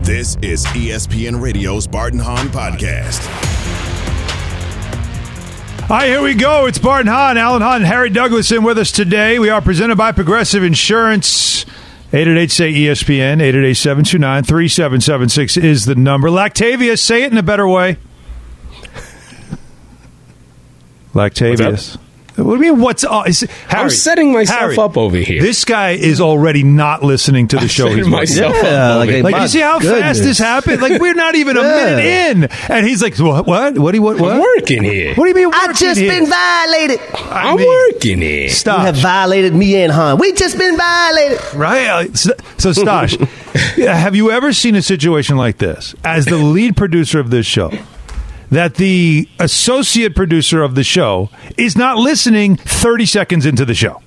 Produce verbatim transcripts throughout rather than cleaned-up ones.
This is E S P N Radio's Bart and Hahn Podcast. Hi, here we go. It's Bart and Hahn, Alan Hahn, Harry Douglas in with us today. We are presented by Progressive Insurance. eight eight eight, say E S P N, eight eight eight, seven two nine, three seven seven six is the number. Lactavius, say it in a better way. Lactavius. What do you mean, what's up? Is, Harry, I'm setting myself Harry, up over here. This guy is already not listening to the I'm show. setting He's myself yeah, up like, over like, here. you see how goodness. fast this happened? Like, we're not even a Yeah. minute in. And he's like, what? What? What do you, what? what? I'm working here. What do you mean working I just here? been violated. I I'm mean, working here. You Stop. have violated me and Han. We just been violated. Right? Uh, So, so Stash, have you ever seen a situation like this? As the lead producer of this show, that the associate producer of the show is not listening thirty seconds into the show?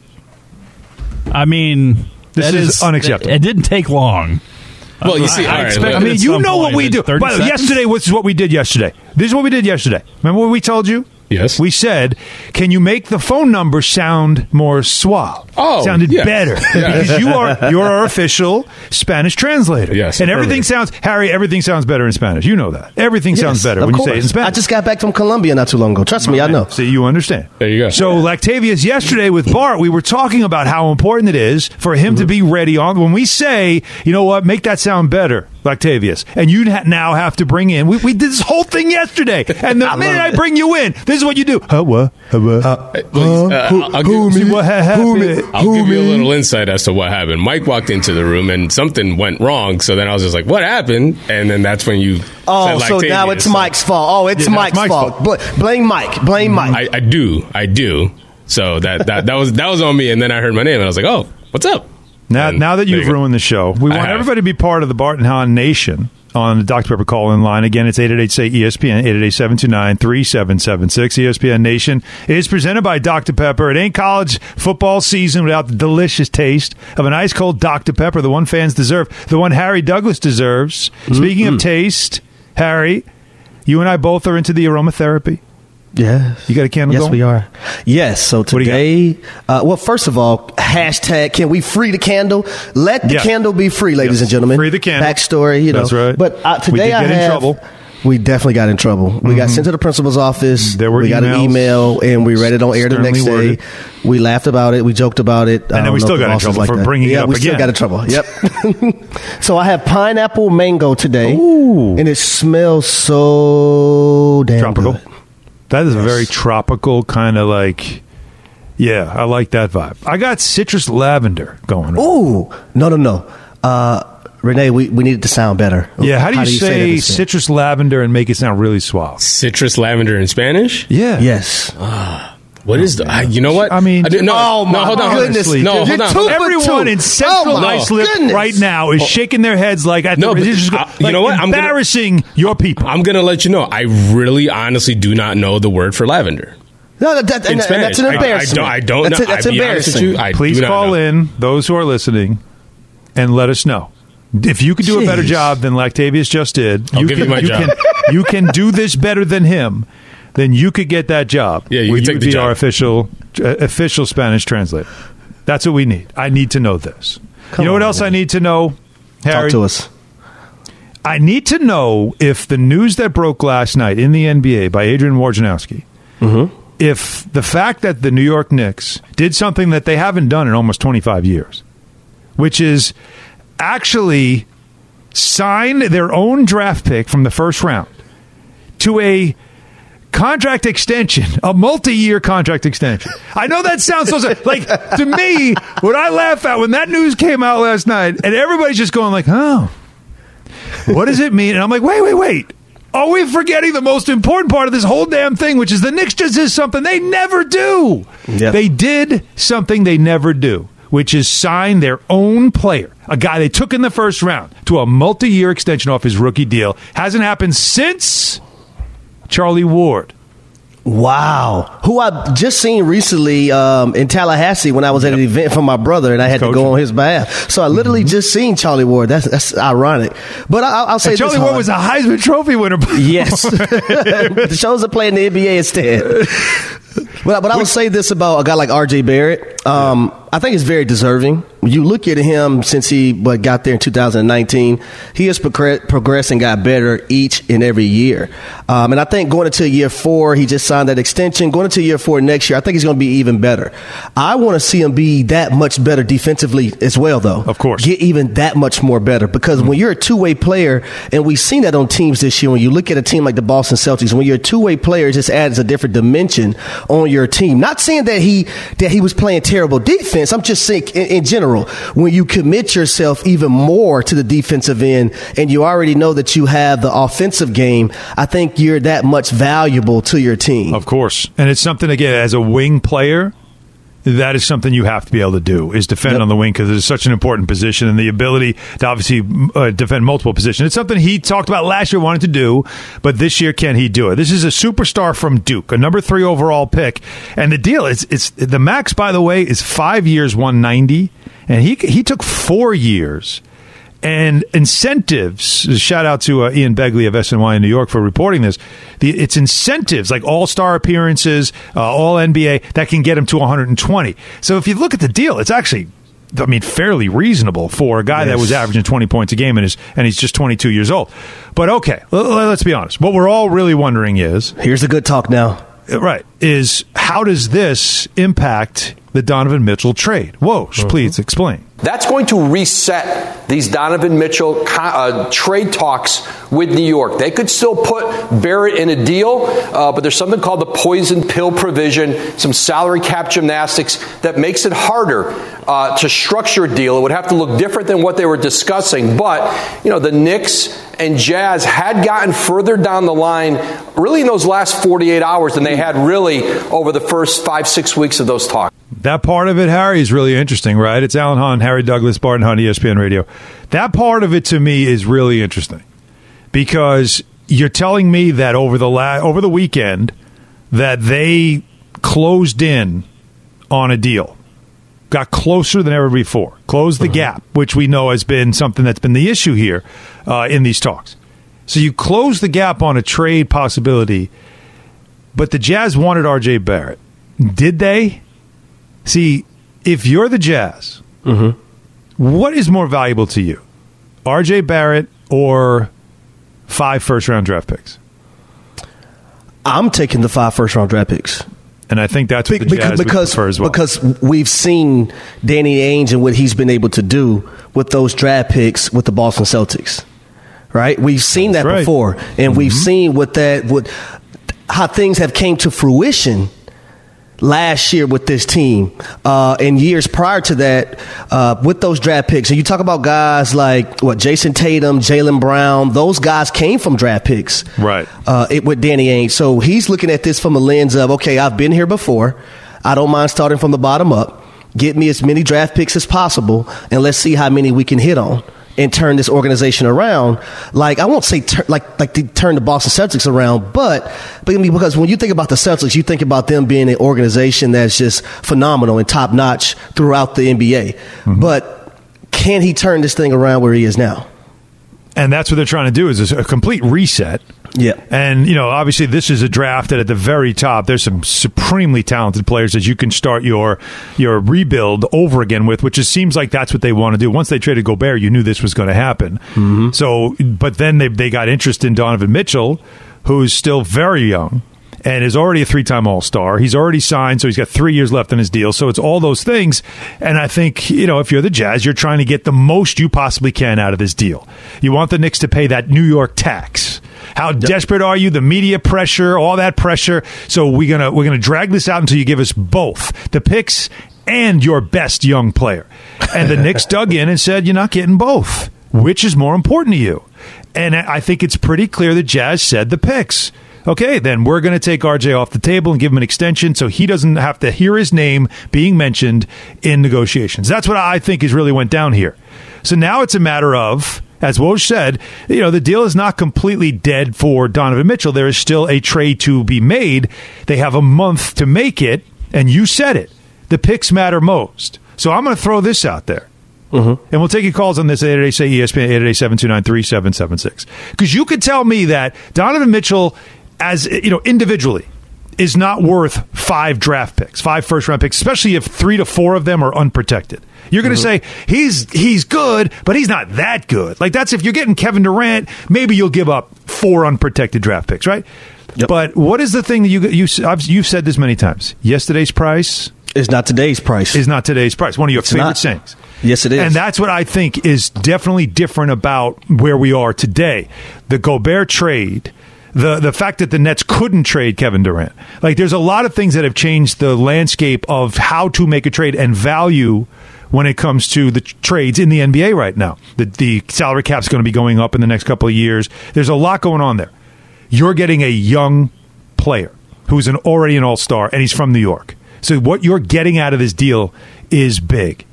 I mean, This that is unacceptable. It, it didn't take long. Well, you see, I all right, expect- look, I mean, at you some know what point, we in do. thirty By the way, seconds? yesterday, this is what we did yesterday. This is what we did yesterday. Remember what we told you? Yes. We said, can you make the phone number sound more suave? Oh, sounded yes. better. Yes. Because you are you're our official Spanish translator. Yes, And everything affirmative. sounds, Harry, everything sounds better in Spanish. You know that. Everything sounds Yes, better of when course. you say it in Spanish. I just got back from Colombia not too long ago. Trust me, I know. See, you understand. There you go. So, Lactavius, yesterday with Bart, we were talking about how important it is for him to be ready on when we say, you know what, make that sound better, Lactavius. And you ha- now have to bring in, we, we did this whole thing yesterday. And the I minute love I it. bring you in, this is what you do. Huh, what? Huh, what? Uh, well, uh, Who- I'll, I'll who give, me? What ha- happened? I'll give you a little insight as to what happened. Mike walked into the room and something went wrong. So then I was just like, "What happened?" And then that's when you. Oh, said so Lactavius. now it's Mike's fault. Oh, it's Yeah, now Mike's, it's Mike's fault. fault. Bl- blame Mike. Blame Mike. I, I do, I do. So that, that that was that was on me. And then I heard my name and I was like, "Oh, what's up?" Now, And now that there you've you go. ruined the show, we I want have. everybody to be part of the Bart and Hahn Nation on the Doctor Pepper call-in line. Again, it's eight eight eight, say E S P N, eight eight eight, seven two nine, three seven seven six. E S P N Nation is presented by Doctor Pepper. It ain't college football season without the delicious taste of an ice-cold Doctor Pepper, the one fans deserve, the one Harry Douglas deserves. Speaking of taste, Harry, you and I both are into the aromatherapy. Yes. You got a candle Yes, going? we are. Yes. So do you today, uh, well, first of all, hashtag can we free the candle? Let the Yeah. candle be free, ladies Yes. and gentlemen. Free the candle. Backstory, you know. That's right. But uh, We today did I get in have, trouble. We definitely got in trouble. We got sent to the principal's office. There were we got emails. an email, and we read it on air the Sternly next worded. day. We laughed about it. We joked about it. And then we still got in trouble for bringing it yeah, up we still again. got in trouble. Yep. So I have pineapple mango today, Ooh. and it smells so damn Tropical. good. That is a very tropical kind of like, yeah, I like that vibe. I got citrus lavender going on. Ooh, no, no, no. Uh, Renee, we, we need it to sound better. Yeah, how do you, that say, in Spanish? citrus lavender and make it sound really suave? Citrus lavender in Spanish. Yeah. Yes. What is the? I, you know what? I mean, do- no, oh no, my hold on, goodness. honestly. No, You're hold on. too- hold on. Everyone in Central Oh, my Islip goodness. right now is shaking their heads like, at No, the, but, it's just, uh, like you know what? I'm gonna- embarrassing your people. I'm gonna let you know. I really, honestly, do not know the word for lavender. No, that, that, In and, and Spanish. that's an I- I embarrassment. don't- I don't That's, know. a- that's I'd be honest with embarrassing. you, I Please do not call know. in, those who are listening, and let us know. If you could do a better Jeez. job than Lactavius just did, I'll you give can, you my job. Can, you can do this better than him, then you could get that job. Yeah, you where can take would the be job. our official uh, official Spanish translator. That's what we need. I need to know this. Come you know what on, else man. I need to know, Harry? Talk to us. I need to know if the news that broke last night in the N B A by Adrian Wojnarowski, Mm-hmm. if the fact that the New York Knicks did something that they haven't done in almost twenty-five years, which is actually sign their own draft pick from the first round to a contract extension, a multi-year contract extension. I know that sounds so like to me, what I laugh at when that news came out last night, and everybody's just going like, "Oh, what does it mean?" And I'm like, "Wait, wait, wait." Are we forgetting the most important part of this whole damn thing, which is the Knicks just did something they never do. Yep. They did something they never do, which is sign their own player, a guy they took in the first round, to a multi-year extension off his rookie deal. Hasn't happened since Charlie Ward. Wow. Who I just seen recently um, in Tallahassee when I was at an event for my brother, and I had to Coaching. go on his behalf. So I literally Mm-hmm. just seen Charlie Ward. That's that's ironic. But I, I'll say And Charlie this, Ward Hahn. was a Heisman Trophy winner. Yes. The shows are playing the N B A instead. But, but I would say this about a guy like R J Barrett. Um, yeah. I think he's very deserving. You look at him since he what, got there in two thousand nineteen, he has progress, progressed and got better each and every year. Um, and I think going into year four, he just signed that extension. Going into year four next year, I think he's going to be even better. I want to see him be that much better defensively as well, though. Of course. Get even that much more better. Because mm-hmm. when you're a two-way player, and we've seen that on teams this year, when you look at a team like the Boston Celtics, when you're a two-way player, it just adds a different dimension on your team. Not saying that he that he was playing terrible defense. I'm just saying in, in general, when you commit yourself even more to the defensive end and you already know that you have the offensive game, I think you're that much valuable to your team. Of course. And it's something, again, as a wing player, that is something you have to be able to do, is defend yep. on the wing, because it is such an important position, and the ability to obviously uh, defend multiple positions. It's something he talked about last year, wanted to do, but this year, can he do it? This is a superstar from Duke, a number three overall pick. And the deal is, it's the max, by the way, is five years, one ninety, and he he took four years. And incentives, shout out to uh, Ian Begley of S N Y in New York for reporting this. The, it's incentives like all-star appearances, uh, all N B A, that can get him to one hundred twenty. So if you look at the deal, it's actually, I mean, fairly reasonable for a guy yes. that was averaging twenty points a game and is and he's just twenty-two years old. But okay, let's be honest. What we're all really wondering is, here's the good talk now. Right, is how does this impact the Donovan Mitchell trade? Whoa, mm-hmm. please explain. That's going to reset these Donovan Mitchell uh, trade talks with New York. They could still put Barrett in a deal, uh, but there's something called the poison pill provision, some salary cap gymnastics that makes it harder uh, to structure a deal. It would have to look different than what they were discussing. But, you know, the Knicks and Jazz had gotten further down the line really in those last forty-eight hours than they had really over the first five, six weeks of those talks. That part of it, Harry, is really interesting, right? It's Alan Hahn, Harry Douglas, Barton Hahn, E S P N Radio. That part of it, to me, is really interesting because you're telling me that over the la- over the weekend that they closed in on a deal, got closer than ever before, closed the uh-huh. gap, which we know has been something that's been the issue here uh, in these talks. So you close the gap on a trade possibility, but the Jazz wanted R J Barrett. Did they? See, if you're the Jazz, mm-hmm. what is more valuable to you? R J Barrett or five first-round draft picks? I'm taking the five first-round draft picks. And I think that's what the because, Jazz would because, prefer as well. Because we've seen Danny Ainge and what he's been able to do with those draft picks with the Boston Celtics. Right? We've seen that's that right. before. And mm-hmm. we've seen what that what how things have came to fruition last year with this team uh, and years prior to that uh, with those draft picks. And you talk about guys like what Jason Tatum, Jaylen Brown, those guys came from draft picks. Right. Uh, it, with Danny Ainge. So he's looking at this from a lens of, okay, I've been here before. I don't mind starting from the bottom up. Get me as many draft picks as possible, and let's see how many we can hit on and turn this organization around. Like, I won't say tur- like like to turn the Boston Celtics around, but, but I mean, because when you think about the Celtics, you think about them being an organization that's just phenomenal and top notch throughout the N B A. Mm-hmm. But can he turn this thing around where he is now? And that's what they're trying to do, is a complete reset. Yeah. And, you know, obviously this is a draft that at the very top, there's some supremely talented players that you can start your your rebuild over again with, which it seems like that's what they want to do. Once they traded Gobert, you knew this was going to happen. Mm-hmm. So, but then they they got interest in Donovan Mitchell, who's still very young and is already a three-time All-Star. He's already signed, so he's got three years left in his deal. So it's all those things. And I think, you know, if you're the Jazz, you're trying to get the most you possibly can out of this deal. You want the Knicks to pay that New York tax. How yep. desperate are you? The media pressure, all that pressure. So we're gonna we're gonna drag this out until you give us both the picks and your best young player. And the Knicks dug in and said, you're not getting both. Which is more important to you? And I think it's pretty clear the Jazz said the picks. Okay, then we're going to take R J off the table and give him an extension so he doesn't have to hear his name being mentioned in negotiations. That's what I think is really went down here. So now it's a matter of, as Woj said, you know, the deal is not completely dead for Donovan Mitchell. There is still a trade to be made. They have a month to make it, and you said it. The picks matter most. So I'm going to throw this out there. Mm-hmm. And we'll take your calls on this at eight eight eight, say E S P N, eight eight eight, seven two nine, three seven seven six. Because you could tell me that Donovan Mitchell, as you know, individually, is not worth five draft picks, five first-round picks, especially if three to four of them are unprotected. You're going to mm-hmm. say, he's he's good, but he's not that good. Like, that's if you're getting Kevin Durant, maybe you'll give up four unprotected draft picks, right? Yep. But what is the thing that you, you, I've, you've said this many times, yesterday's price is not today's price. Is not today's price. One of your it's favorite not. sayings. Yes, it is. And that's what I think is definitely different about where we are today. The Gobert trade, the the fact that the Nets couldn't trade Kevin Durant. Like, there's a lot of things that have changed the landscape of how to make a trade and value when it comes to the trades in the N B A right now. The, the salary cap's going to be going up in the next couple of years. There's a lot going on there. You're getting a young player who's an already an all-star, and he's from New York. So what you're getting out of this deal is big.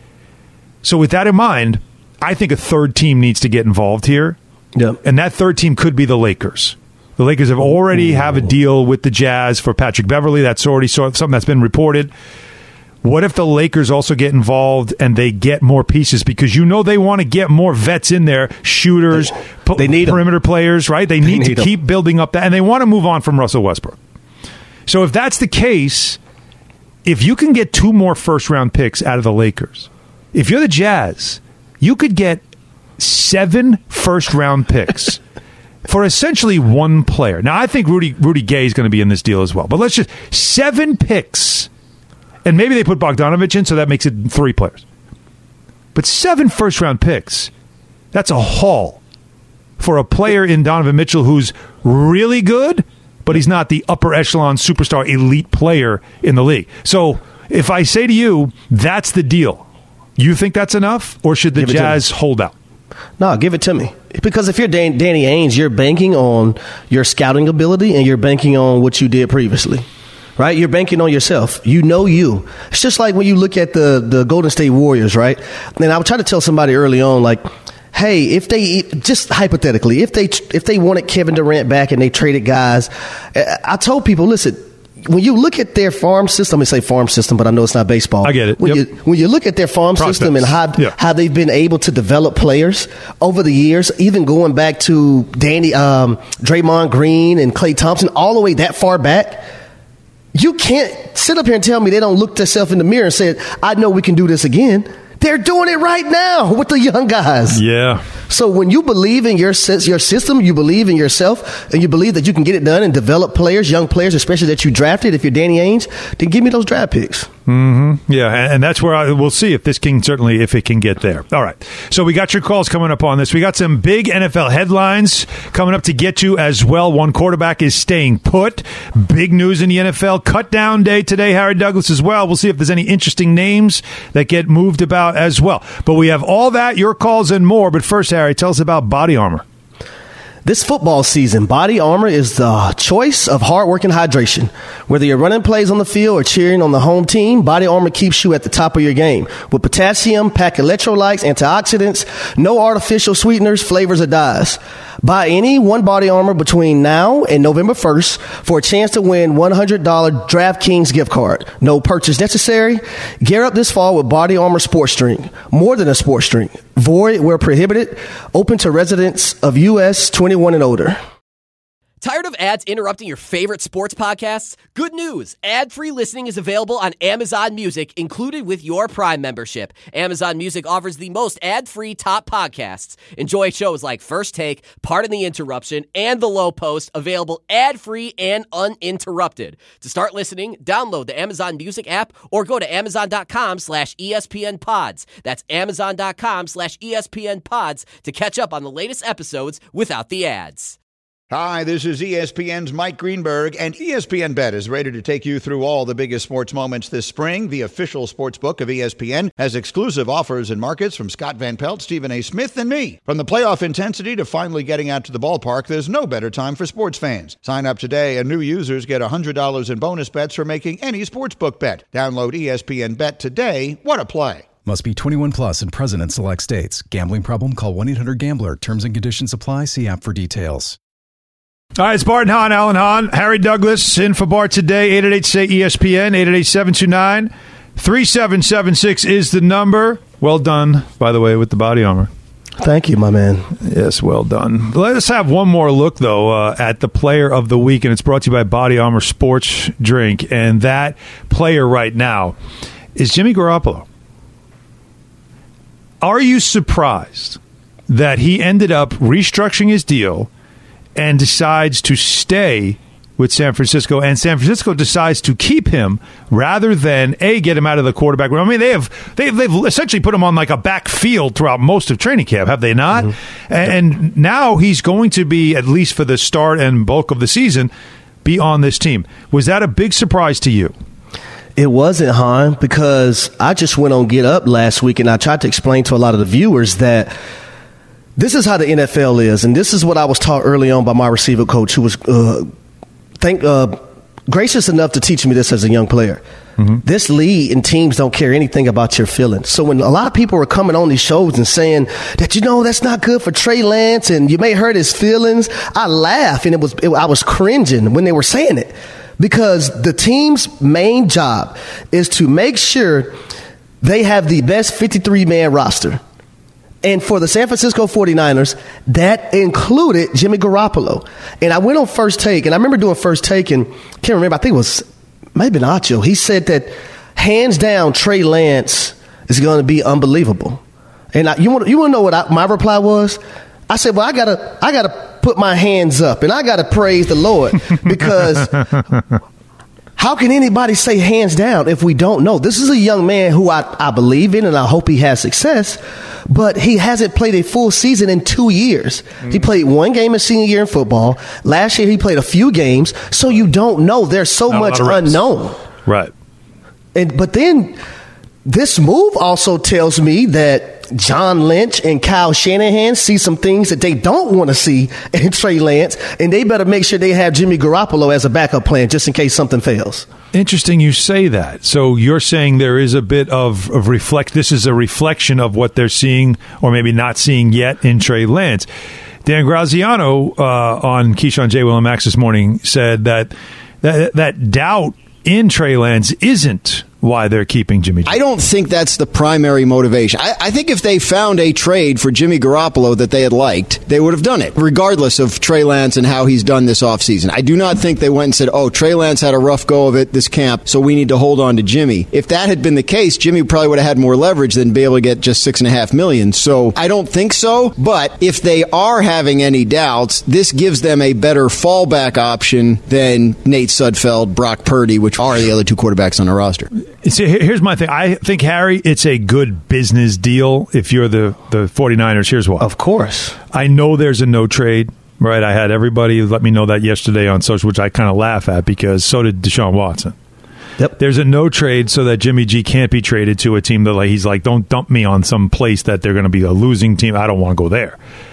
So with that in mind, I think a third team needs to get involved here. Yep. And that third team could be the Lakers. The Lakers have already Ooh. have a deal with the Jazz for Patrick Beverley. That's already something that's been reported. What if the Lakers also get involved and they get more pieces? Because you know they want to get more vets in there, shooters, they, they need perimeter them. players, right? They need, they need to keep them. building up that, and they want to move on from Russell Westbrook. So if that's the case, if you can get two more first-round picks out of the Lakers, if you're the Jazz, you could get seven first-round picks for essentially one player. Now, I think Rudy Rudy Gay is going to be in this deal as well. But let's just seven picks, and maybe they put Bogdanovich in, so that makes it three players. But seven first-round picks, that's a haul for a player in Donovan Mitchell who's really good, but he's not the upper echelon superstar elite player in the league. So if I say to you, that's the deal, you think that's enough, or should the Jazz hold out? No, give it to me. Because if you're Dan- Danny Ainge, you're banking on your scouting ability and you're banking on what you did previously, right? You're banking on yourself. You know you. It's just like when you look at the, the Golden State Warriors, right? And I would try to tell somebody early on, like, hey, if they, just hypothetically, if they if they wanted Kevin Durant back and they traded guys, I told people, listen, when you look at their farm system, I say farm system, but I know it's not baseball. I get it. When, yep. you, when you look at their farm Prospects. system and how, yeah. how they've been able to develop players over the years, even going back to Danny, um, Draymond Green and Klay Thompson, all the way that far back, you can't sit up here and tell me they don't look themselves in the mirror and say, I know we can do this again. They're doing it right now with the young guys. Yeah. So when you believe in your your system, you believe in yourself, and you believe that you can get it done and develop players, young players, especially that you drafted, if you're Danny Ainge, then give me those draft picks. Mm-hmm. Yeah, and that's where I, we'll see if this can certainly, if it can get there. All right. So we got your calls coming up on this. We got some big N F L headlines coming up to get to as well. One quarterback is staying put. Big news in the N F L. Cut down day today, Harry Douglas as well. We'll see if there's any interesting names that get moved about as well. But we have all that, your calls, and more. But first, Harry, tell us about Body Armor. This football season, Body Armor is the choice of hard-working hydration. Whether you're running plays on the field or cheering on the home team, Body Armor keeps you at the top of your game. With potassium, packed electrolytes, antioxidants, no artificial sweeteners, flavors, or dyes. Buy any one Body Armor between now and November first for a chance to win one hundred dollars DraftKings gift card. No purchase necessary. Gear up this fall with Body Armor Sports Drink. More than a sports drink. Void where prohibited. Open to residents of U S twenty-one and older. Tired of ads interrupting your favorite sports podcasts? Good news! Ad-free listening is available on Amazon Music, included with your Prime membership. Amazon Music offers the most ad-free top podcasts. Enjoy shows like First Take, Pardon the Interruption, and The Low Post, available ad-free and uninterrupted. To start listening, download the Amazon Music app or go to amazon.com slash ESPN pods. That's amazon.com slash ESPN pods to catch up on the latest episodes without the ads. Hi, this is E S P N's Mike Greenberg, and E S P N Bet is ready to take you through all the biggest sports moments this spring. The official sports book of E S P N has exclusive offers and markets from Scott Van Pelt, Stephen A. Smith, and me. From the playoff intensity to finally getting out to the ballpark, there's no better time for sports fans. Sign up today, and new users get one hundred dollars in bonus bets for making any sportsbook bet. Download E S P N Bet today. What a play. Must be twenty-one plus and present in select states. Gambling problem? Call one eight hundred gambler. Terms and conditions apply. See app for details. All right, it's Barton Hahn, Alan Hahn, Harry Douglas in for Bart today. eight eight eight, S A Y, E S P N, eight eight eight, seven two nine, three seven seven six is the number. Well done, by the way, with the Body Armor. Thank you, my man. Yes, well done. Let us have one more look, though, uh, at the player of the week, and it's brought to you by Body Armor Sports Drink. And that player right now is Jimmy Garoppolo. Are you surprised that he ended up restructuring his deal and decides to stay with San Francisco, and San Francisco decides to keep him rather than a get him out of the quarterback room? I mean, they have they've, they've essentially put him on like a backfield throughout most of training camp, have they not? Mm-hmm. And, and now he's going to be, at least for the start and bulk of the season, be on this team. Was that a big surprise to you? It wasn't, Han, because I just went on Get Up last week and I tried to explain to a lot of the viewers that this is how the N F L is, and this is what I was taught early on by my receiver coach, who was uh, Thank, uh, gracious enough to teach me this as a young player. Mm-hmm. This league and teams don't care anything about your feelings. So when a lot of people were coming on these shows and saying that, you know, that's not good for Trey Lance and you may hurt his feelings, I laugh and it was it, I was cringing when they were saying it, because the team's main job is to make sure they have the best fifty-three man roster. And for the San Francisco forty-niners, that included Jimmy Garoppolo. And I went on First Take, and I remember doing First Take, and can't remember, I think it was maybe Nacho. He said that hands down, Trey Lance is going to be unbelievable. And I, you want you want to know what I, my reply was? I said, well, I gotta I gotta put my hands up, and I gotta praise the Lord, because how can anybody say hands down if we don't know? This is a young man who I, I believe in, and I hope he has success, but he hasn't played a full season in two years. Mm-hmm. He played one game his senior year in football. Last year he played a few games, so you don't know. There's so Not much unknown. Right. And but then this move also tells me that John Lynch and Kyle Shanahan see some things that they don't want to see in Trey Lance, and they better make sure they have Jimmy Garoppolo as a backup plan just in case something fails. Interesting you say that. So you're saying there is a bit of, of reflect. This is a reflection of what they're seeing or maybe not seeing yet in Trey Lance. Dan Graziano uh, on Keyshawn, J. Will, and Max this morning said that, that that doubt in Trey Lance isn't why they're keeping Jimmy G. I don't think that's the primary motivation. I, I think if they found a trade for Jimmy Garoppolo that they had liked, they would have done it, regardless of Trey Lance and how he's done this offseason. I do not think they went and said, oh, Trey Lance had a rough go of it this camp, so we need to hold on to Jimmy. If that had been the case, Jimmy probably would have had more leverage than be able to get just six and a half million. So I don't think so, but if they are having any doubts, this gives them a better fallback option than Nate Sudfeld, Brock Purdy, which are the other two quarterbacks on the roster. See, here's my thing. I think, Harry, it's a good business deal if you're the, the forty-niners. Here's why. Of course. I know there's a no trade, right? I had everybody let me know that yesterday on social, which I kind of laugh at because so did Deshaun Watson. Yep. There's a no trade so that Jimmy G can't be traded to a team that like he's like, don't dump me on some place that they're going to be a losing team. I don't want to go there.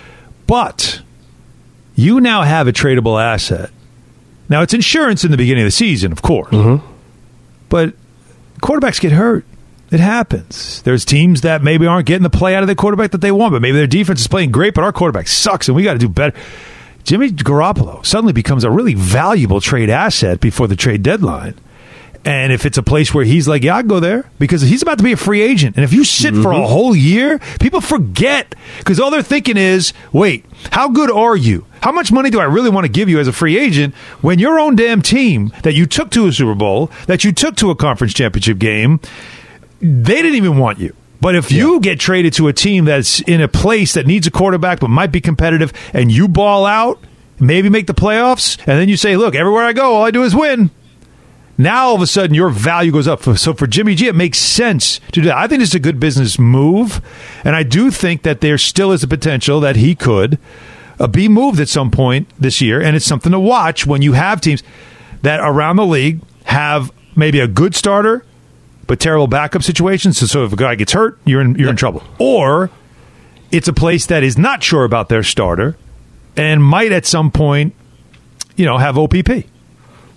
But you now have a tradable asset. Now, it's insurance in the beginning of the season, of course. Mm-hmm. But quarterbacks get hurt. It happens. There's teams that maybe aren't getting the play out of their quarterback that they want, but maybe their defense is playing great, but our quarterback sucks, and we got to do better. Jimmy Garoppolo suddenly becomes a really valuable trade asset before the trade deadline. And if it's a place where he's like, yeah, I'll go there, because he's about to be a free agent. And if you sit mm-hmm. for a whole year, people forget, because all they're thinking is, wait, how good are you? How much money do I really want to give you as a free agent when your own damn team that you took to a Super Bowl, that you took to a conference championship game, they didn't even want you. But if yeah. you get traded to a team that's in a place that needs a quarterback but might be competitive, and you ball out, maybe make the playoffs, and then you say, look, everywhere I go, all I do is win. Now, all of a sudden, your value goes up. So for Jimmy G, it makes sense to do that. I think it's a good business move, and I do think that there still is a potential that he could uh, be moved at some point this year, and it's something to watch when you have teams that around the league have maybe a good starter but terrible backup situations. So, so if a guy gets hurt, you're in you're yep. in trouble. Or it's a place that is not sure about their starter and might at some point, you know, have O P P.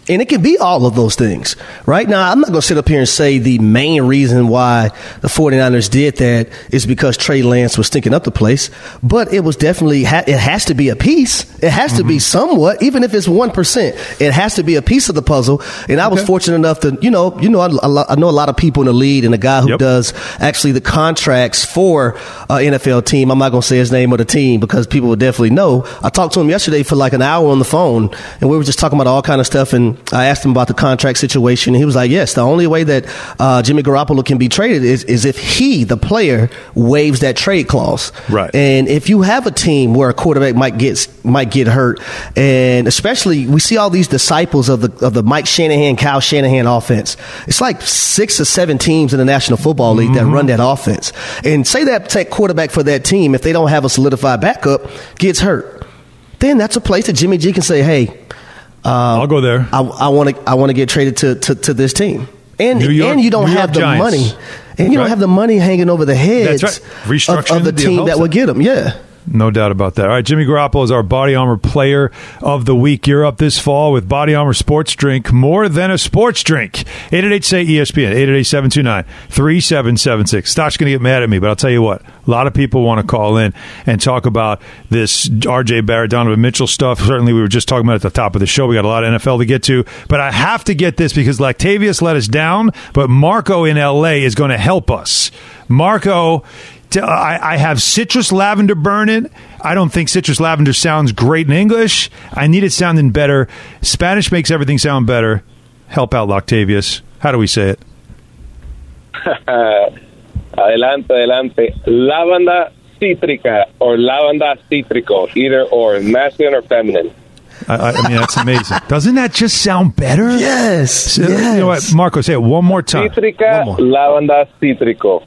And it can be all of those things. Right now, I'm not going to sit up here and say the main reason why the 49ers did that is because Trey Lance was stinking up the place. But it was definitely, it has to be a piece. It has mm-hmm. to be somewhat, even if it's one percent. It has to be a piece of the puzzle. And I was okay. fortunate enough to, you know, you know, I, I know a lot of people in the league, and the guy who yep. does actually the contracts for an N F L team. I'm not going to say his name of the team because people would definitely know. I talked to him yesterday for like an hour on the phone, and we were just talking about all kind of stuff. And I asked him about the contract situation, and he was like, yes, the only way that uh, Jimmy Garoppolo can be traded is, is if he, the player, waives that trade clause. Right. And if you have a team where a quarterback might get might get hurt, and especially we see all these disciples of the of the Mike Shanahan, Kyle Shanahan offense. It's like six or seven teams in the National Football League mm-hmm. that run that offense. And say that tech quarterback for that team, if they don't have a solidified backup, gets hurt, then that's a place that Jimmy G can say, hey, Uh, I'll go there. I want to. I want to get traded to, to, to this team, and York, and you don't New have York the Giants. money, and you right. don't have the money hanging over the heads That's right. of, of the team that would get them. Yeah. No doubt about that. All right, Jimmy Garoppolo is our Body Armor Player of the Week. You're up this fall with Body Armor Sports Drink, more than a sports drink. eight eight eight, S A Y, E S P N, eight eight eight, seven two nine, three seven seven six. Stock's going to get mad at me, but I'll tell you what. A lot of people want to call in and talk about this R J Barrett, Donovan Mitchell stuff. Certainly, we were just talking about it at the top of the show. We got a lot of N F L to get to. But I have to get this because Lactavius let us down, but Marco in L A is going to help us. Marco... I, I have citrus lavender burning. I don't think citrus lavender sounds great in English. I need it sounding better. Spanish makes everything sound better. Help out, Lactavius. How do we say it? Adelante, adelante. Lavanda cítrica or lavanda cítrico, either or, masculine or feminine. I, I mean, that's amazing. Doesn't that just sound better? Yes. So, yes. You know what, Marco, say it one more time. Cítrica, lavanda cítrico.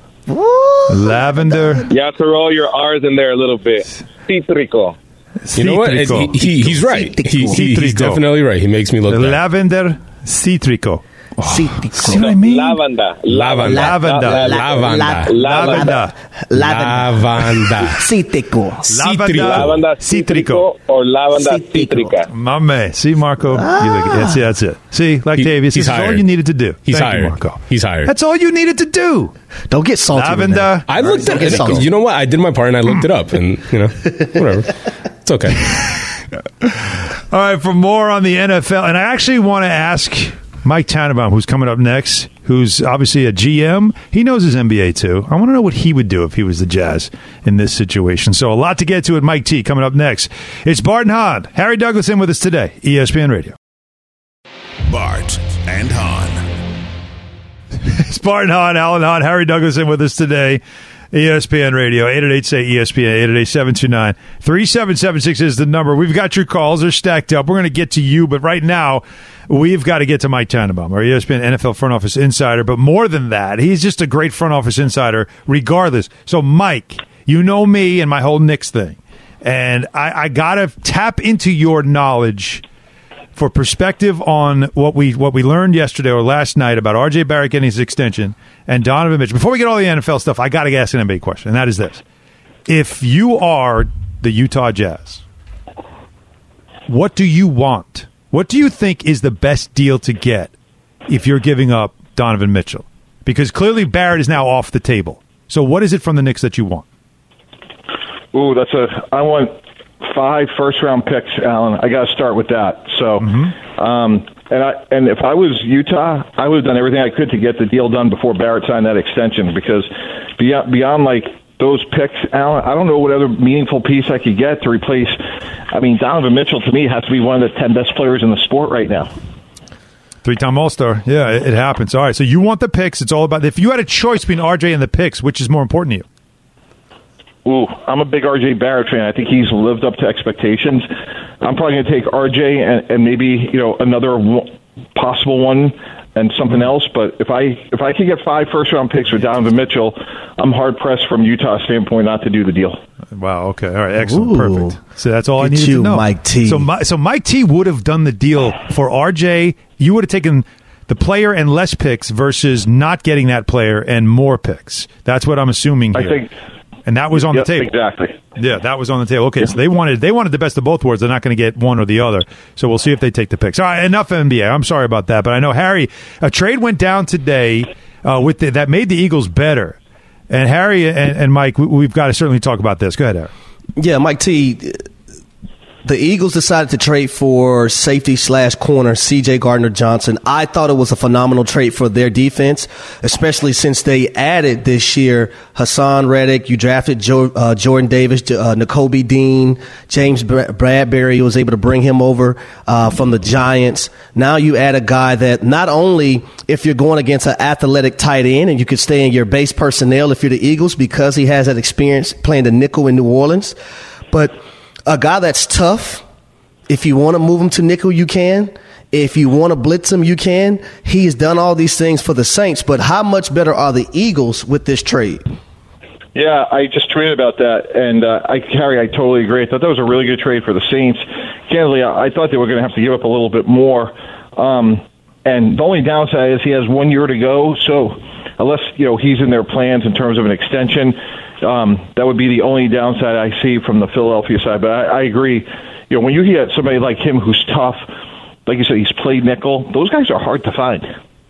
Lavender. You have to roll your R's in there a little bit. Cítrico. You know what? He, he, he's right. He, he, he's definitely right. He makes me look bad. Lavender cítrico. Oh, cítrico. See what I mean? Lavanda. Lavanda. Lavanda. Lavanda. Lavanda. Lavanda. Cítrico. Lavanda cítrico or lavanda cítrica. My man. See, Marco? Ah. You look, that's, that's it. See, Lactavius, this is all you needed to do. He's Thank hired. you, Marco. He's hired. That's all you needed to do. Don't get salty. Lavender. I looked at it. You know what? I did my part and I looked it up, and, you know, whatever. It's okay. All right, for more on the N F L, and I actually want to ask Mike Tannenbaum, who's coming up next, who's obviously a G M. He knows his N B A, too. I want to know what he would do if he was the Jazz in this situation. So a lot to get to with Mike T coming up next. It's Bart and Hahn. Harry Douglas in with us today, E S P N Radio. Bart and Hahn. It's Bart and Hahn, Alan Hahn, Harry Douglas in with us today. E S P N Radio, eight eight eight, S A Y, E S P N, eight eight eight, seven two nine, three seven seven six is the number. We've got your calls. They're stacked up. We're going to get to you, but right now, we've got to get to Mike Tannenbaum, our E S P N N F L front office insider. But more than that, he's just a great front office insider regardless. So, Mike, you know me and my whole Knicks thing, and I, I got to tap into your knowledge for perspective on what we what we learned yesterday or last night about R J Barrett getting his extension and Donovan Mitchell. Before we get all the N F L stuff, I got to ask an N B A question, and that is this. If you are the Utah Jazz, what do you want? What do you think is the best deal to get if you're giving up Donovan Mitchell? Because clearly Barrett is now off the table. So what is it from the Knicks that you want? Ooh, that's a – I want – five first-round picks, Alan. I got to start with that. So, mm-hmm. um, and I and if I was Utah, I would have done everything I could to get the deal done before Barrett signed that extension. Because beyond beyond like those picks, Alan, I don't know what other meaningful piece I could get to replace. I mean, Donovan Mitchell to me has to be one of the ten best players in the sport right now. Three-time All-Star. Yeah, it, it happens. All right, so you want the picks. It's all about if you had a choice between R J and the picks, which is more important to you? Ooh, I'm a big R J Barrett fan. I think he's lived up to expectations. I'm probably going to take R J and, and maybe you know another w- possible one and something else. But if I if I can get five first round picks for Donovan Mitchell, I'm hard pressed from Utah's standpoint not to do the deal. Wow. Okay. All right. Excellent. Ooh. Perfect. So that's all Get I needed you, to know. Mike T. So, my, so Mike T would have done the deal for R J. You would have taken the player and less picks versus not getting that player and more picks. That's what I'm assuming here. I think. And that was on Yep, the table. Exactly. Yeah, that was on the table. Okay, so they wanted they wanted the best of both worlds. They're not going to get one or the other. So we'll see if they take the picks. All right, enough N B A. I'm sorry about that, but I know, Harry, a trade went down today uh, with the, that made the Eagles better. And Harry and, and Mike, we, we've got to certainly talk about this. Go ahead, Harry. Yeah, Mike T. The Eagles decided to trade for safety slash corner C J Gardner-Johnson. I thought it was a phenomenal trade for their defense, especially since they added this year Hassan Reddick. You drafted Joe, uh, Jordan Davis, uh, Nakobe Dean, James Bradbury. You was able to bring him over uh, from the Giants. Now you add a guy that not only if you're going against an athletic tight end and you could stay in your base personnel if you're the Eagles because he has that experience playing the nickel in New Orleans, but a guy that's tough. If you want to move him to nickel, you can. If you want to blitz him, you can. He's done all these things for the Saints, but how much better are the Eagles with this trade? Yeah, I just tweeted about that, and uh, I, Harry, I totally agree. I thought that was a really good trade for the Saints. Candidly, I, I thought they were going to have to give up a little bit more. Um, and the only downside is he has one year to go, so unless you know he's in their plans in terms of an extension, Um, that would be the only downside I see from the Philadelphia side. But I, I agree. You know, when you get somebody like him who's tough, like you said, he's played nickel, those guys are hard to find.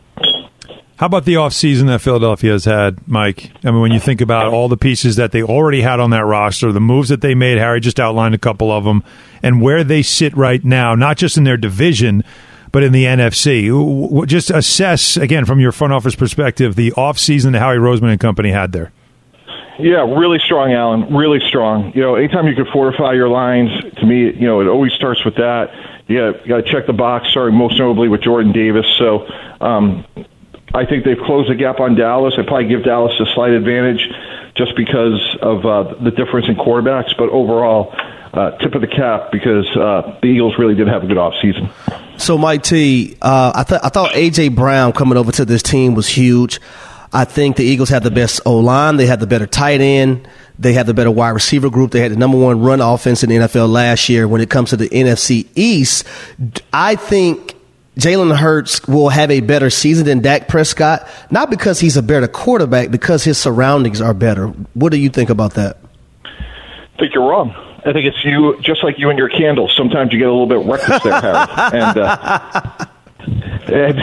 How about the offseason that Philadelphia has had, Mike? I mean, when you think about all the pieces that they already had on that roster, the moves that they made, Harry just outlined a couple of them, and where they sit right now, not just in their division, but in the N F C. Just assess, again, from your front office perspective, the offseason that Howie Roseman and company had there. Yeah, really strong, Alan. Really strong. You know, anytime you can fortify your lines, to me, you know, it always starts with that. You got, you got to check the box, starting most notably with Jordan Davis. So um, I think they've closed the gap on Dallas. I probably give Dallas a slight advantage just because of uh, the difference in quarterbacks. But overall, uh, tip of the cap because uh, the Eagles really did have a good offseason. So, Mike T., uh, I, th- I thought A J. Brown coming over to this team was huge. I think the Eagles have the best O-line. They have the better tight end. They have the better wide receiver group. They had the number one run offense in the N F L last year. When it comes to the N F C East, I think Jalen Hurts will have a better season than Dak Prescott, not because he's a better quarterback, because his surroundings are better. What do you think about that? I think you're wrong. I think it's you, just like you and your candles. Sometimes you get a little bit reckless there, Harry. And, uh, And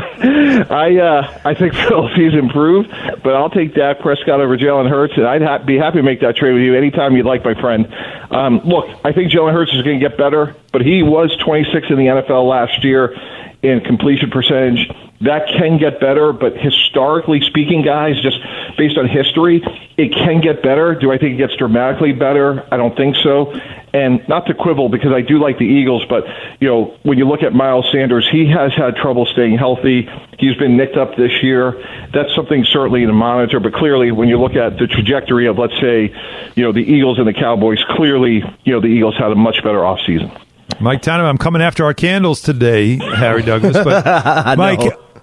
I uh, I think Philadelphia's improved, but I'll take Dak Prescott over Jalen Hurts, and I'd ha- be happy to make that trade with you anytime you'd like, my friend. Um, look, I think Jalen Hurts is going to get better, but he was twenty-sixth in the N F L last year in completion percentage. That can get better, but historically speaking, guys, just based on history, it can get better. Do I think it gets dramatically better? I don't think so. And not to quibble, because I do like the Eagles, but, you know, when you look at Miles Sanders, he has had trouble staying healthy. He's been nicked up this year. That's something certainly to monitor, but clearly when you look at the trajectory of, let's say, you know, the Eagles and the Cowboys, clearly, you know, the Eagles had a much better offseason. Mike Tannenbaum, I'm coming after our candles today, Harry Douglas, but Mike...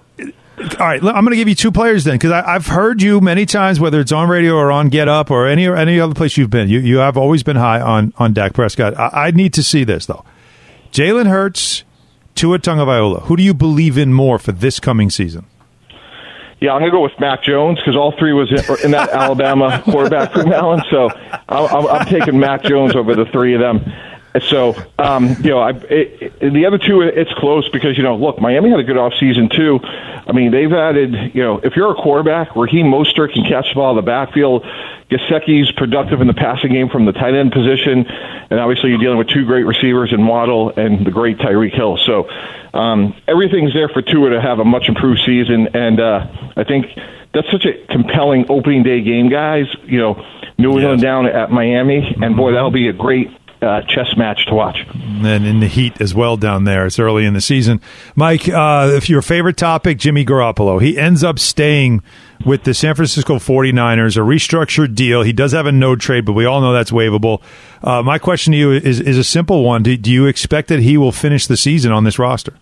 All right, I'm going to give you two players then, because I've heard you many times, whether it's on radio or on Get Up or any any other place you've been. You you have always been high on, on Dak Prescott. I, I need to see this, though. Jalen Hurts, Tua Tagovailoa. Who do you believe in more for this coming season? Yeah, I'm going to go with Mac Jones because all three was in, in that Alabama quarterback room, Alan. So I'm, I'm taking Mac Jones over the three of them. So, um, you know, I, it, it, the other two, it's close because, you know, look, Miami had a good offseason too. I mean, they've added, you know, if you're a quarterback, Raheem Mostert can catch the ball in the backfield. Gesicki's productive in the passing game from the tight end position. And obviously you're dealing with two great receivers in Waddle and the great Tyreek Hill. So um, everything's there for Tua to have a much improved season. And uh, I think that's such a compelling opening day game, guys. You know, New England yes. down at Miami. And, boy, that'll be a great Uh, chess match to watch. And in the heat as well down there. It's early in the season. Mike, uh, if your favorite topic, Jimmy Garoppolo, he ends up staying with the San Francisco forty-niners, a restructured deal. He does have a no trade, but we all know that's waivable. Uh, my question to you is, is a simple one. Do, do you expect that he will finish the season on this roster?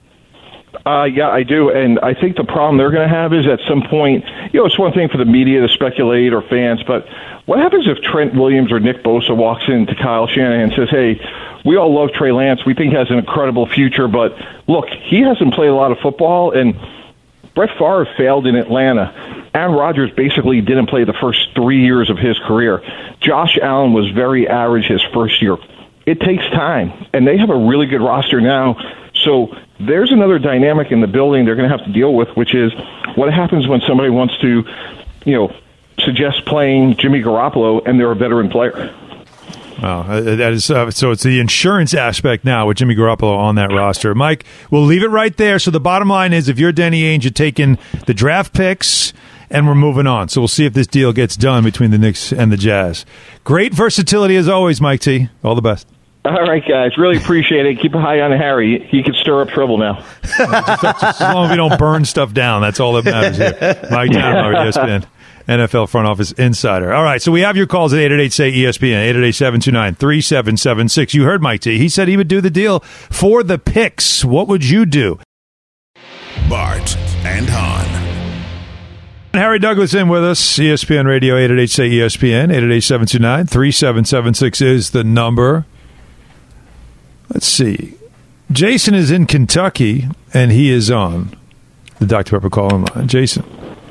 Uh, yeah, I do. And I think the problem they're going to have is at some point, you know, it's one thing for the media to speculate or fans, but what happens if Trent Williams or Nick Bosa walks into Kyle Shanahan and says, hey, we all love Trey Lance. We think he has an incredible future, but look, he hasn't played a lot of football, and Brett Favre failed in Atlanta. Aaron Rodgers basically didn't play the first three years of his career. Josh Allen was very average his first year. It takes time, and they have a really good roster now. So there's another dynamic in the building they're going to have to deal with, which is what happens when somebody wants to, you know, suggest playing Jimmy Garoppolo and they're a veteran player. Wow, that is uh, so. It's the insurance aspect now with Jimmy Garoppolo on that roster. Mike, we'll leave it right there. So the bottom line is, if you're Danny Ainge, you're taking the draft picks, and we're moving on. So we'll see if this deal gets done between the Knicks and the Jazz. Great versatility as always, Mike T. All the best. All right, guys. Really appreciate it. Keep an eye on Harry. He can stir up trouble now. just, just as long as we don't burn stuff down, that's all that matters here. Mike Tannemeyer, E S P N. N F L Front Office Insider. All right, so we have your calls at eight eight eight, say E S P N, eight eight eight, seven two nine, three seven seven six. You heard Mike T. He said he would do the deal for the picks. What would you do? Bart and Hahn. Harry Douglas in with us, E S P N Radio, eight eight eight, say E S P N, eight eight eight, seven two nine, three seven seven six is the number. Let's see. Jason is in Kentucky, and he is on the Doctor Pepper call-in line. Jason.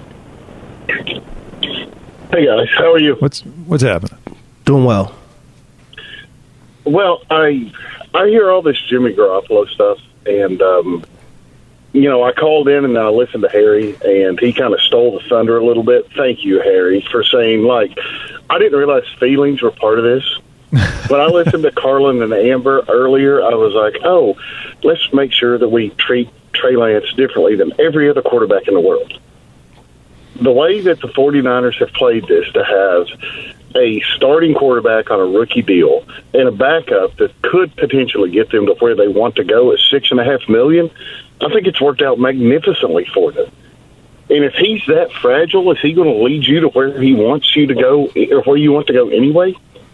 Hey guys, how are you? What's what's happening? Doing well. Well, I I hear all this Jimmy Garoppolo stuff, and um, you know, I called in and I listened to Harry, and he kind of stole the thunder a little bit. Thank you, Harry, for saying, like, I didn't realize feelings were part of this. When I listened to Carlin and Amber earlier, I was like, oh, let's make sure that we treat Trey Lance differently than every other quarterback in the world. The way that the 49ers have played this, to have a starting quarterback on a rookie deal and a backup that could potentially get them to where they want to go at six and a half million, I think it's worked out magnificently for them. And if he's that fragile, is he going to lead you to where he wants you to go, or where you want to go anyway?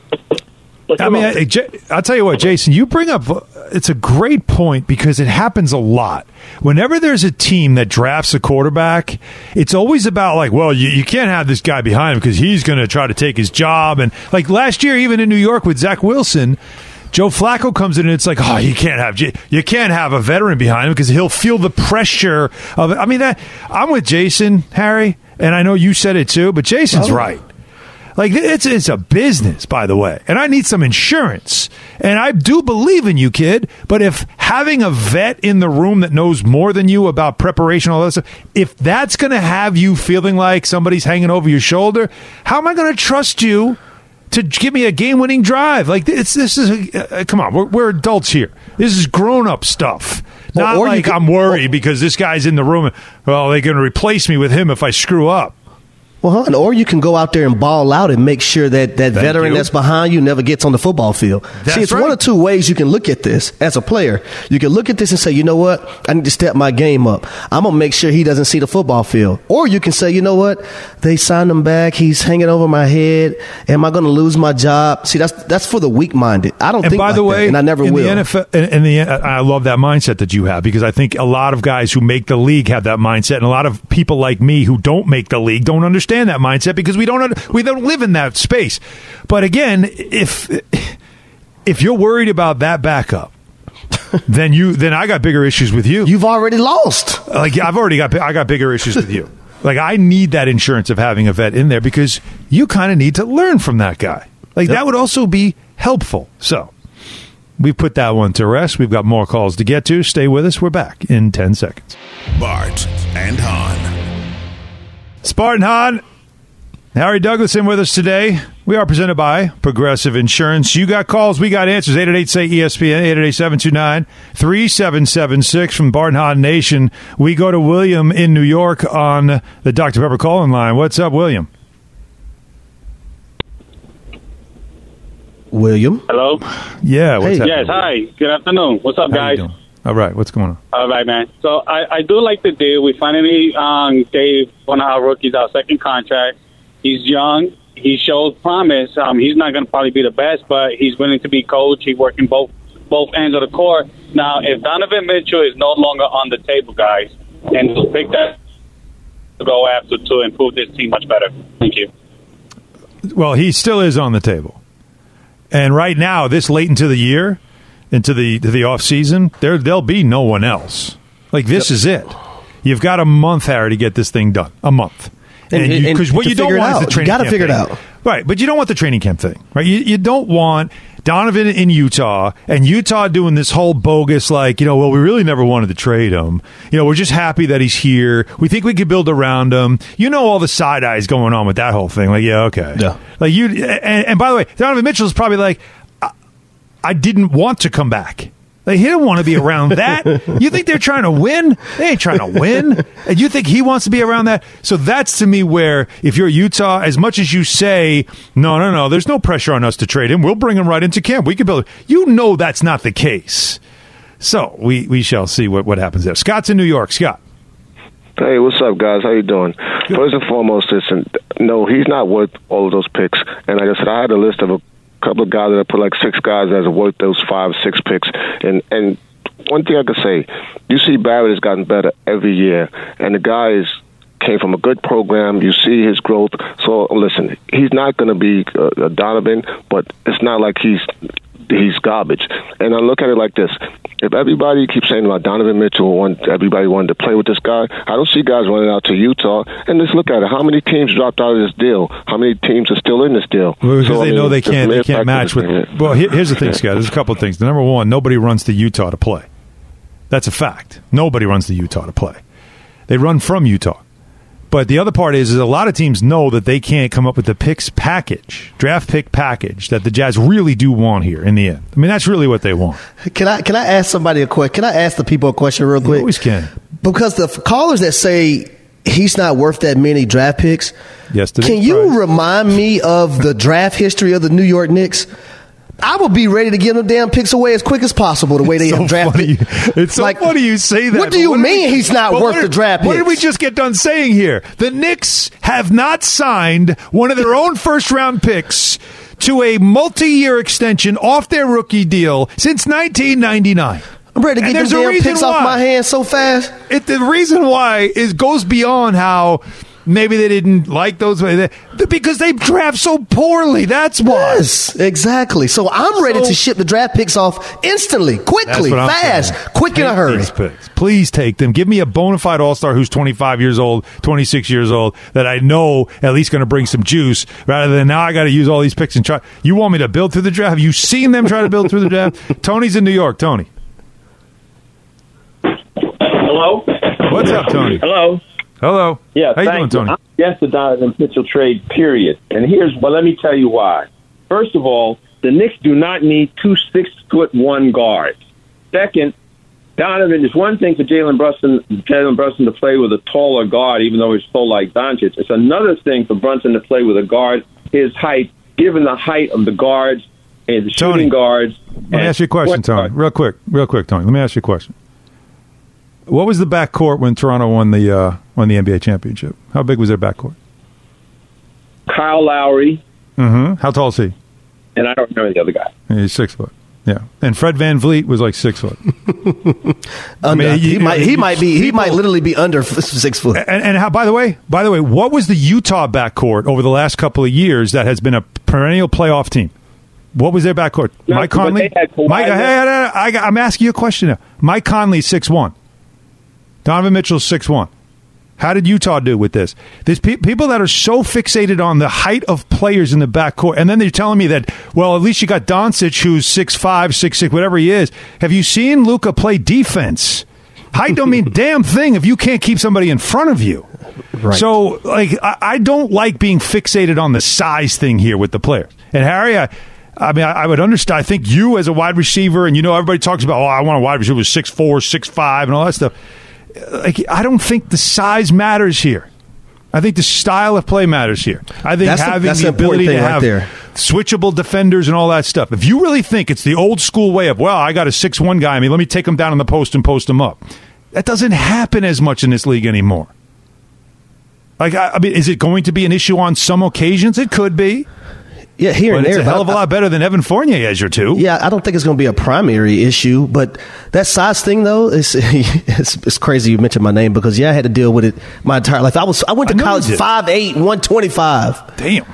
Like, I mean, I, J- I'll tell you what, Jason, you bring up, it's a great point because it happens a lot. Whenever there's a team that drafts a quarterback, it's always about like, well, you, you can't have this guy behind him because he's going to try to take his job. And like last year, even in New York with Zach Wilson, Joe Flacco comes in and it's like, oh, you can't have you can't have a veteran behind him because he'll feel the pressure of it. I mean, that, I'm with Jason, Harry, and I know you said it too, but Jason's oh. right. Like, it's it's a business, by the way, and I need some insurance. And I do believe in you, kid, but if having a vet in the room that knows more than you about preparation, all that stuff, if that's going to have you feeling like somebody's hanging over your shoulder, how am I going to trust you to give me a game-winning drive? Like, it's this is, a, uh, come on, we're, we're adults here. This is grown-up stuff. Not or, or like can, I'm worried or, because this guy's in the room. Well, they're going to replace me with him if I screw up. Well, huh? Or you can go out there and ball out and make sure that that Thank veteran you. that's behind you never gets on the football field. That's See, it's right. one or two ways you can look at this as a player. You can look at this and say, you know what? I need to step my game up. I'm going to make sure he doesn't see the football field. Or you can say, you know what? They signed him back. He's hanging over my head. Am I going to lose my job? See, that's that's for the weak-minded. I don't and think by like the way, that, and I never in will. The N F L, in, in the, I love that mindset that you have because I think a lot of guys who make the league have that mindset, and a lot of people like me who don't make the league don't understand that mindset because we don't we don't live in that space. But again, if if you're worried about that backup, then you then I got bigger issues with you. You've already lost. Like I've already got I got bigger issues with you. Like I need that insurance of having a vet in there because you kind of need to learn from that guy. Like yep. that would also be helpful. So we put that one to rest. We've got more calls to get to. Stay with us. We're back in ten seconds. Bart and Hahn. Spartan Hahn. Harry Douglas in with us today. We are presented by Progressive Insurance. You got calls, we got answers. eight eight eight, say E S P N, eight eight eight, seven two nine, three seven seven six from Bart and Hahn Nation. We go to William in New York on the Doctor Pepper call-in line. What's up, William? William? Hello? Yeah, what's hey. happening? Yes, hi. Good afternoon. What's up, How guys? You doing? All right, what's going on? All right, man. So I, I do like the deal. We finally um, gave one of our rookies our second contract. He's young. He shows promise. Um, he's not going to probably be the best, but he's willing to be coached. He's working both both ends of the court. Now, if Donovan Mitchell is no longer on the table, guys, and we'll pick that to go after to improve this team much better. Thank you. Well, he still is on the table. And right now, this late into the year, into the to the off season, there there'll be no one else. Like this yep. is it. You've got a month, Harry, to get this thing done. A month. And because what you don't want is the training camp. You got to figure thing. it out. Right, but you don't want the training camp thing. Right? You, you don't want Donovan in Utah and Utah doing this whole bogus, like, you know, well, we really never wanted to trade him. You know, we're just happy that he's here. We think we could build around him. You know, all the side eyes going on with that whole thing. Like, yeah, okay. Yeah. Like, you, and, and by the way, Donovan Mitchell's probably like, I, I didn't want to come back. Like, he didn't want to be around that. You think they're trying to win? They ain't trying to win. And you think he wants to be around that? So that's, to me, where if you're Utah, as much as you say, no, no, no, there's no pressure on us to trade him. We'll bring him right into camp. We can build it. You know that's not the case. So we, we shall see what, what happens there. Scott's in New York. Scott. Hey, what's up, guys? How you doing? Good. First and foremost, listen, no, he's not worth all of those picks. And like I said, I had a list of a couple of guys that I put like six guys that are worth those five, six picks. And and one thing I could say, you see Barrett has gotten better every year, and the guy is came from a good program. You see his growth. So listen, he's not going to be a, a Donovan, but it's not like he's he's garbage. And I look at it like this. If everybody keeps saying about Donovan Mitchell, want, everybody wanted to play with this guy, I don't see guys running out to Utah. And let's look at it. How many teams dropped out of this deal? How many teams are still in this deal? Well, because so, they I mean, know they can't they can't match with. Well, here, here's the thing, Scott. There's a couple of things. The number one, nobody runs to Utah to play. That's a fact. Nobody runs to Utah to play. They run from Utah. But the other part is, is a lot of teams know that they can't come up with the picks package, draft pick package that the Jazz really do want here in the end. I mean, that's really what they want. Can I can I ask somebody a question? Can I ask the people a question real quick? You always can. Because the callers that say he's not worth that many draft picks, Yesterday's can you price. remind me of the draft history of the New York Knicks? I would be ready to give them damn picks away as quick as possible. The way they so have drafted. It's so like, funny you say that. What do you what mean we, he's not well, worth what, the draft picks? What did we just get done saying here? The Knicks have not signed one of their own first round picks to a multi-year extension off their rookie deal since nineteen ninety-nine. I'm ready to get them damn picks why. off my hands so fast. It, the reason why is goes beyond how maybe they didn't like those because they draft so poorly. That's why. Yes, exactly. So I'm ready so, to ship the draft picks off instantly, quickly, fast, quick take in a hurry. These picks. Please take them. Give me a bona fide all-star who's twenty-five years old, twenty-six years old, that I know at least going to bring some juice rather than now I got to use all these picks and try. You want me to build through the draft? Have you seen them try to build through the draft? Tony's in New York. Tony. Hello? What's up, Tony? Hello. Hello. Yeah, how you thank doing, Tony? I'm against the Donovan Mitchell trade, period. And here's, well, let me tell you why. First of all, the Knicks do not need two six-foot-one guards. Second, Donovan, is one thing for Jalen Brunson, Jalen Brunson to play with a taller guard, even though he's so like Doncic. It's another thing for Brunson to play with a guard his height, given the height of the guards and the Tony, shooting guards. Let me ask you a question, Tony. Real quick, real quick, Tony. Let me ask you a question. What was the backcourt when Toronto won the uh, won the N B A championship? How big was their backcourt? Kyle Lowry. Mm-hmm. How tall is he? And I don't remember the other guy. He's six foot. Yeah, and Fred VanVleet was like six foot. I mean, he, he might he might be he people, might literally be under six foot. And, and how? By the way, by the way, what was the Utah backcourt over the last couple of years that has been a perennial playoff team? What was their backcourt? No, Mike Conley. Mike, hey, hey, hey, I, I'm asking you a question now. Mike Conley, six one. Donovan Mitchell, six one. How did Utah do with this? There's pe- people that are so fixated on the height of players in the backcourt, and then they're telling me that, well, at least you got Doncic, who's six five, six six, whatever he is. Have you seen Luka play defense? Height don't mean damn thing if you can't keep somebody in front of you. Right. So, like, I, I don't like being fixated on the size thing here with the players. And Harry, I, I mean, I, I would understand. I think you as a wide receiver, and you know, everybody talks about, oh, I want a wide receiver who's six four, six five, and all that stuff. Like, I don't think the size matters here. I think the style of play matters here. I think that's having the, that's the ability to right have there. switchable defenders and all that stuff. If you really think it's the old school way of, well, I got a six one guy, I mean, let me take him down on the post and post him up. That doesn't happen as much in this league anymore. Like, I, I mean, is it going to be an issue on some occasions? It could be. Yeah, here but and it's there. a hell of a lot better than Evan Fournier as your two. Yeah, I don't think it's going to be a primary issue, but that size thing though is it's, it's crazy. You mentioned my name because yeah, I had to deal with it my entire life. I was I went to I college five eight, one twenty-five. Damn.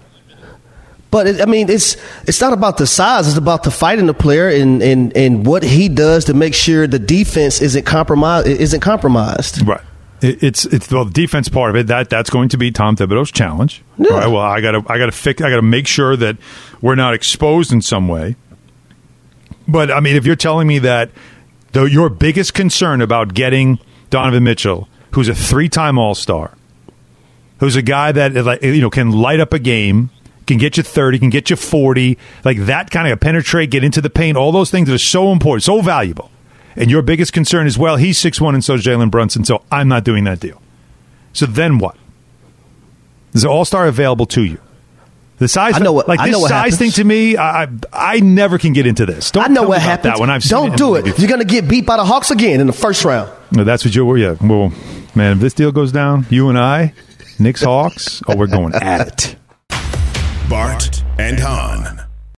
But it, I mean, it's it's not about the size; it's about the fight in the player and, and, and what he does to make sure the defense isn't compromised. Isn't compromised. Right. It, it's it's well, the defense part of it. That that's going to be Tom Thibodeau's challenge. Yeah. All right. Well, I gotta I gotta fix. I gotta make sure that we're not exposed in some way. But I mean, if you're telling me that the, your biggest concern about getting Donovan Mitchell, who's a three-time All-Star, who's a guy that you know can light up a game, can get you thirty, can get you forty, like that kind of penetrate, get into the paint, all those things that are so important, so valuable. And your biggest concern is, well, he's six one and so is Jalen Brunson, so I'm not doing that deal. So then what? Is an All-Star available to you? The size, I know what, like I this know what size happens. thing to me, I, I I never can get into this. Don't I know tell me what about happens. That when I've seen Don't it do in the it. You're going to get beat by the Hawks again in the first round. No, that's what you're. Yeah. Well, man, if this deal goes down, you and I, Knicks Hawks, oh, we're going at it. Bart and Hahn.